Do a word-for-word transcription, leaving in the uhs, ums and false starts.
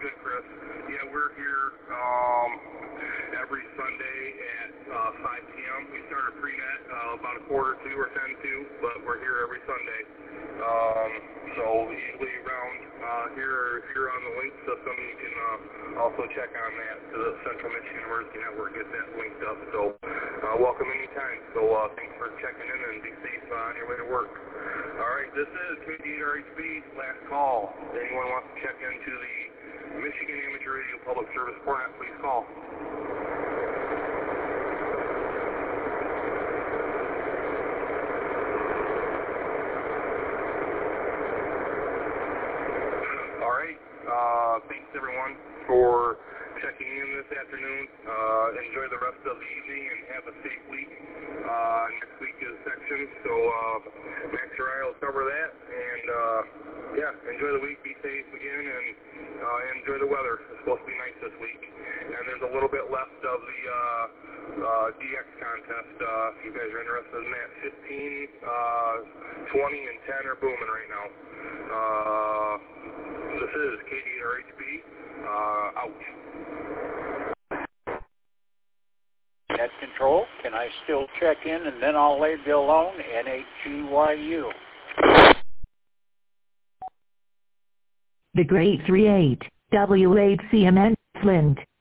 good, Chris. Yeah, we're here um, every Sunday at uh, five p.m. We start our pre-net uh, about a quarter to or ten to, but we're here every Sunday. Um, so usually around uh, here, if you're on the link system, you can uh, also check on that to the Central Michigan Emergency Network, get that linked up. So uh, welcome anytime. So uh, thanks for checking in and be safe uh, on your way to work. All right, this is K D R H B, last call. If anyone wants to check into the Michigan Amateur Radio Public Service Plant, please call. All right, uh, thanks everyone for checking in this afternoon. Uh, enjoy the rest of the evening and have a safe week. Uh, next week is section, so uh, Max or I will cover that. And uh, yeah, enjoy the week, be safe again, and uh, enjoy the weather. It's supposed to be nice this week. And there's a little bit left of the uh, uh, D X contest. Uh, if you guys are interested in that, fifteen, uh, twenty, and ten are booming right now. Uh, this is K D R H B. Uh, out. Net control, can I still check in and then I'll leave you alone? N H G Y U. The Great three eight, W eight C M N, Flint.